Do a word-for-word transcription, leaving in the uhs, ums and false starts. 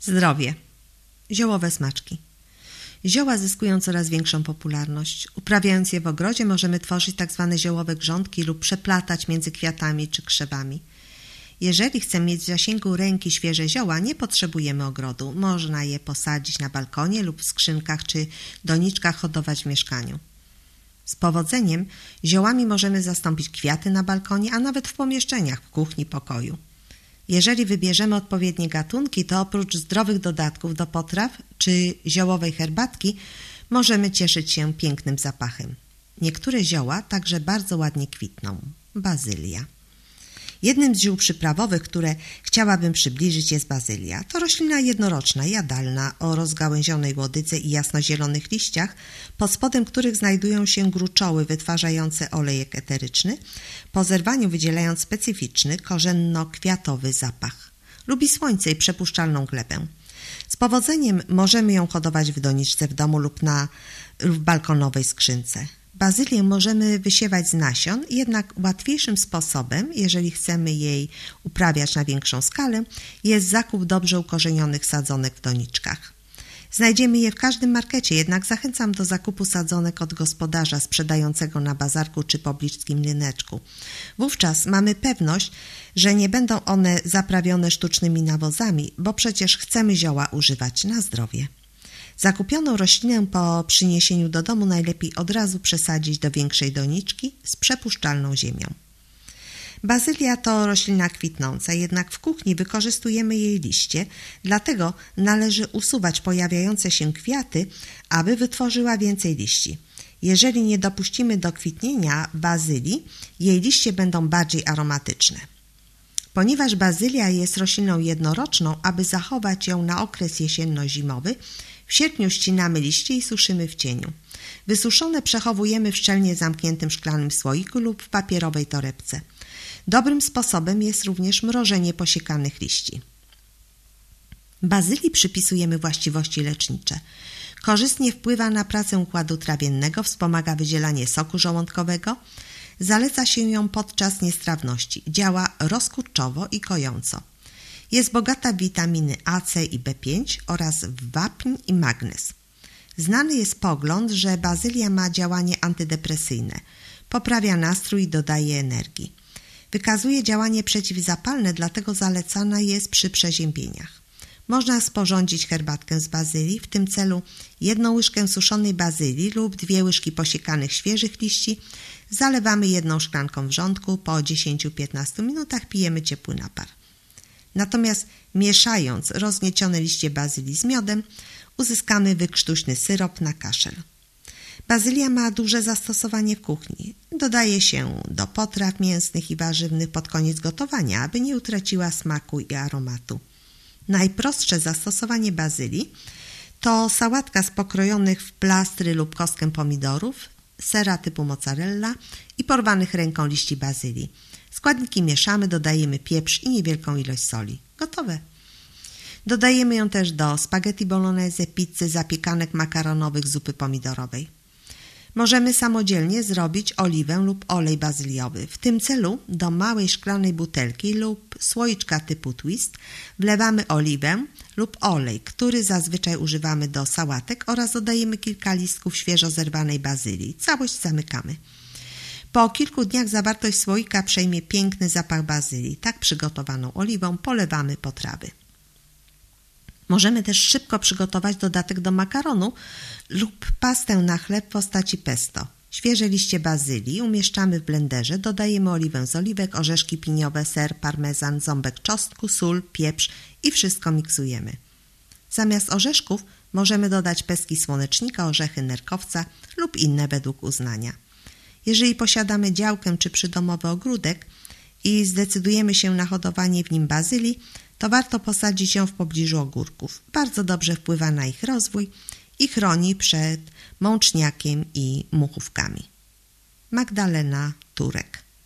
Zdrowie. Ziołowe smaczki. Zioła zyskują coraz większą popularność. Uprawiając je w ogrodzie możemy tworzyć tzw. ziołowe grządki lub przeplatać między kwiatami czy krzewami. Jeżeli chcemy mieć w zasięgu ręki świeże zioła, nie potrzebujemy ogrodu. Można je posadzić na balkonie lub w skrzynkach czy doniczkach hodować w mieszkaniu. Z powodzeniem ziołami możemy zastąpić kwiaty na balkonie, a nawet w pomieszczeniach, w kuchni, pokoju. Jeżeli wybierzemy odpowiednie gatunki, to oprócz zdrowych dodatków do potraw czy ziołowej herbatki możemy cieszyć się pięknym zapachem. Niektóre zioła także bardzo ładnie kwitną. Bazylia. Jednym z ziół przyprawowych, które chciałabym przybliżyć, jest bazylia. To roślina jednoroczna, jadalna, o rozgałęzionej łodydze i jasnozielonych liściach, pod spodem których znajdują się gruczoły wytwarzające olejek eteryczny, po zerwaniu wydzielając specyficzny, korzenno-kwiatowy zapach. Lubi słońce i przepuszczalną glebę. Z powodzeniem możemy ją hodować w doniczce w domu lub na w balkonowej skrzynce. Bazylię możemy wysiewać z nasion, jednak łatwiejszym sposobem, jeżeli chcemy jej uprawiać na większą skalę, jest zakup dobrze ukorzenionych sadzonek w doniczkach. Znajdziemy je w każdym markecie, jednak zachęcam do zakupu sadzonek od gospodarza sprzedającego na bazarku czy pobliskim ryneczku. Wówczas mamy pewność, że nie będą one zaprawione sztucznymi nawozami, bo przecież chcemy zioła używać na zdrowie. Zakupioną roślinę po przyniesieniu do domu najlepiej od razu przesadzić do większej doniczki z przepuszczalną ziemią. Bazylia to roślina kwitnąca, jednak w kuchni wykorzystujemy jej liście, dlatego należy usuwać pojawiające się kwiaty, aby wytworzyła więcej liści. Jeżeli nie dopuścimy do kwitnienia bazylii, jej liście będą bardziej aromatyczne. Ponieważ bazylia jest rośliną jednoroczną, aby zachować ją na okres jesienno-zimowy, w sierpniu ścinamy liście i suszymy w cieniu. Wysuszone przechowujemy w szczelnie zamkniętym szklanym słoiku lub w papierowej torebce. Dobrym sposobem jest również mrożenie posiekanych liści. Bazylii przypisujemy właściwości lecznicze. Korzystnie wpływa na pracę układu trawiennego, wspomaga wydzielanie soku żołądkowego. Zaleca się ją podczas niestrawności. Działa rozkurczowo i kojąco. Jest bogata w witaminy A, C i B pięć oraz w wapń i magnez. Znany jest pogląd, że bazylia ma działanie antydepresyjne. Poprawia nastrój i dodaje energii. Wykazuje działanie przeciwzapalne, dlatego zalecana jest przy przeziębieniach. Można sporządzić herbatkę z bazylii, w tym celu jedną łyżkę suszonej bazylii lub dwie łyżki posiekanych świeżych liści. Zalewamy jedną szklanką wrzątku, po dziesięciu do piętnastu minutach pijemy ciepły napar. Natomiast mieszając rozgniecione liście bazylii z miodem, uzyskamy wykrztuśny syrop na kaszel. Bazylia ma duże zastosowanie w kuchni. Dodaje się do potraw mięsnych i warzywnych pod koniec gotowania, aby nie utraciła smaku i aromatu. Najprostsze zastosowanie bazylii to sałatka z pokrojonych w plastry lub kostkę pomidorów, sera typu mozzarella i porwanych ręką liści bazylii. Składniki mieszamy, dodajemy pieprz i niewielką ilość soli. Gotowe. Dodajemy ją też do spaghetti bolognese, pizzy, zapiekanek makaronowych, zupy pomidorowej. Możemy samodzielnie zrobić oliwę lub olej bazyliowy. W tym celu do małej szklanej butelki lub słoiczka typu twist wlewamy oliwę lub olej, który zazwyczaj używamy do sałatek, oraz dodajemy kilka listków świeżo zerwanej bazylii. Całość zamykamy. Po kilku dniach zawartość słoika przejmie piękny zapach bazylii. Tak przygotowaną oliwą polewamy potrawy. Możemy też szybko przygotować dodatek do makaronu lub pastę na chleb w postaci pesto. Świeże liście bazylii umieszczamy w blenderze, dodajemy oliwę z oliwek, orzeszki piniowe, ser, parmezan, ząbek czosnku, sól, pieprz i wszystko miksujemy. Zamiast orzeszków możemy dodać pestki słonecznika, orzechy nerkowca lub inne według uznania. Jeżeli posiadamy działkę czy przydomowy ogródek i zdecydujemy się na hodowanie w nim bazylii, to warto posadzić ją w pobliżu ogórków. Bardzo dobrze wpływa na ich rozwój i chroni przed mączniakiem i muchówkami. Magdalena Turek.